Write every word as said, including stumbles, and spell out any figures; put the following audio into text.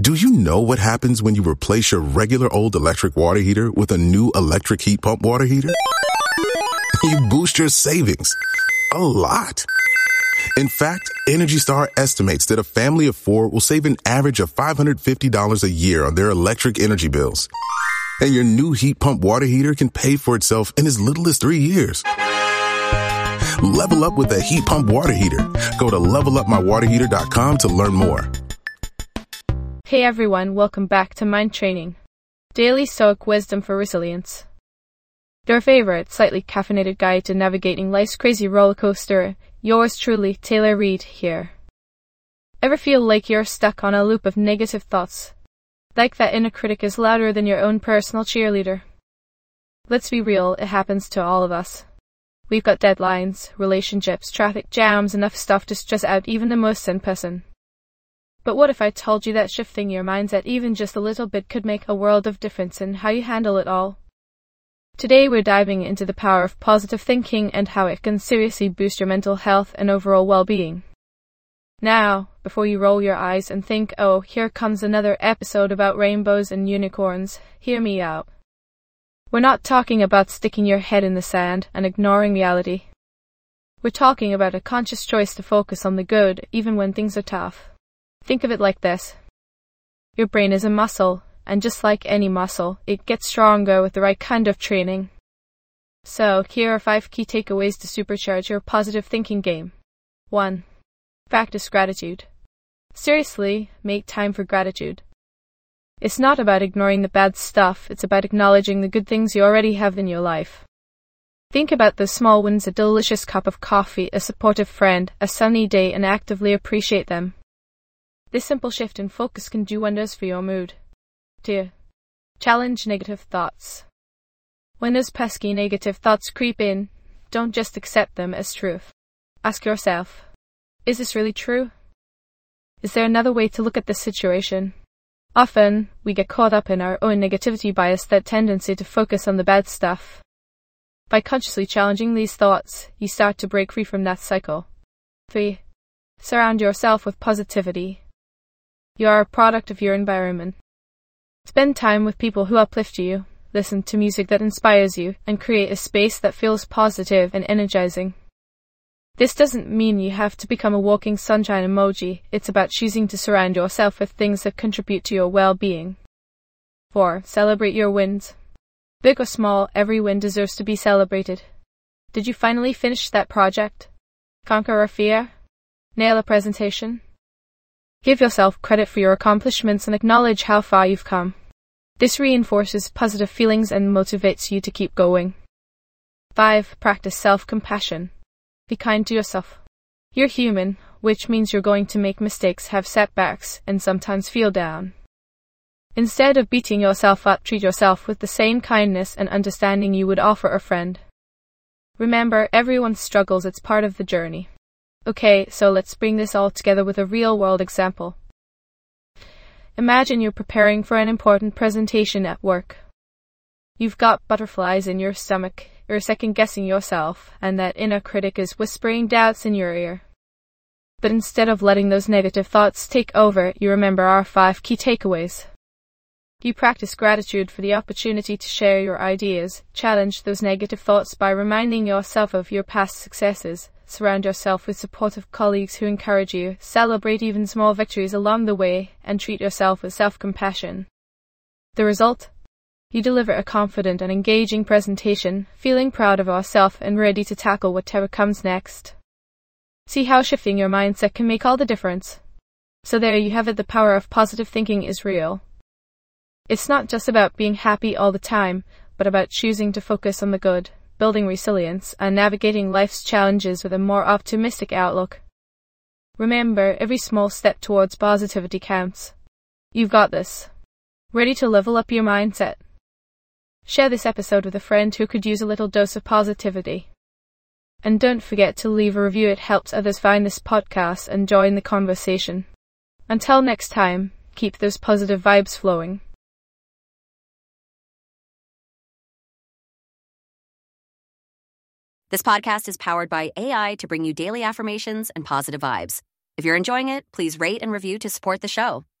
Do you know what happens when you replace your regular old electric water heater with a new electric heat pump water heater? You boost your savings a lot. In fact, Energy Star estimates that a family of four will save an average of five hundred fifty dollars a year on their electric energy bills. And your new heat pump water heater can pay for itself in as little as three years. Level up with a heat pump water heater. Go to level up my water heater dot com to learn more. Hey everyone, welcome back to Mind Training. Daily Stoic Wisdom for Resilience. Your favorite, slightly caffeinated guide to navigating life's crazy roller coaster. Yours truly, Taylor Reed, here. Ever feel like you're stuck on a loop of negative thoughts? Like that inner critic is louder than your own personal cheerleader? Let's be real, it happens to all of us. We've got deadlines, relationships, traffic jams, enough stuff to stress out even the most sane person. But what if I told you that shifting your mindset even just a little bit could make a world of difference in how you handle it all? Today we're diving into the power of positive thinking and how it can seriously boost your mental health and overall well-being. Now, before you roll your eyes and think, oh, here comes another episode about rainbows and unicorns, hear me out. We're not talking about sticking your head in the sand and ignoring reality. We're talking about a conscious choice to focus on the good even when things are tough. Think of it like this. Your brain is a muscle, and just like any muscle, it gets stronger with the right kind of training. So, here are five key takeaways to supercharge your positive thinking game. one. Practice gratitude. Seriously, make time for gratitude. It's not about ignoring the bad stuff, it's about acknowledging the good things you already have in your life. Think about the small wins, a delicious cup of coffee, a supportive friend, a sunny day, and actively appreciate them. This simple shift in focus can do wonders for your mood. two. Challenge negative thoughts. When those pesky negative thoughts creep in, don't just accept them as truth. Ask yourself, is this really true? Is there another way to look at this situation? Often, we get caught up in our own negativity bias, that tendency to focus on the bad stuff. By consciously challenging these thoughts, you start to break free from that cycle. three. Surround yourself with positivity. You are a product of your environment. Spend time with people who uplift you, listen to music that inspires you, and create a space that feels positive and energizing. This doesn't mean you have to become a walking sunshine emoji, it's about choosing to surround yourself with things that contribute to your well-being. four. Celebrate your wins. Big or small, every win deserves to be celebrated. Did you finally finish that project? Conquer a fear? Nail a presentation? Give yourself credit for your accomplishments and acknowledge how far you've come. This reinforces positive feelings and motivates you to keep going. five. Practice self-compassion. Be kind to yourself. You're human, which means you're going to make mistakes, have setbacks, and sometimes feel down. Instead of beating yourself up, treat yourself with the same kindness and understanding you would offer a friend. Remember, everyone struggles, it's part of the journey. Okay, so let's bring this all together with a real-world example. Imagine you're preparing for an important presentation at work. You've got butterflies in your stomach, you're second-guessing yourself, and that inner critic is whispering doubts in your ear. But instead of letting those negative thoughts take over, you remember our five key takeaways. You practice gratitude for the opportunity to share your ideas, challenge those negative thoughts by reminding yourself of your past successes, surround yourself with supportive colleagues who encourage you, celebrate even small victories along the way, and treat yourself with self-compassion. The result? You deliver a confident and engaging presentation, feeling proud of yourself and ready to tackle whatever comes next. See how shifting your mindset can make all the difference. So there you have it, the power of positive thinking is real. It's not just about being happy all the time, but about choosing to focus on the good, building resilience, and navigating life's challenges with a more optimistic outlook. Remember, every small step towards positivity counts. You've got this. Ready to level up your mindset? Share this episode with a friend who could use a little dose of positivity. And don't forget to leave a review, it helps others find this podcast and join the conversation. Until next time, keep those positive vibes flowing. This podcast is powered by A I to bring you daily affirmations and positive vibes. If you're enjoying it, please rate and review to support the show.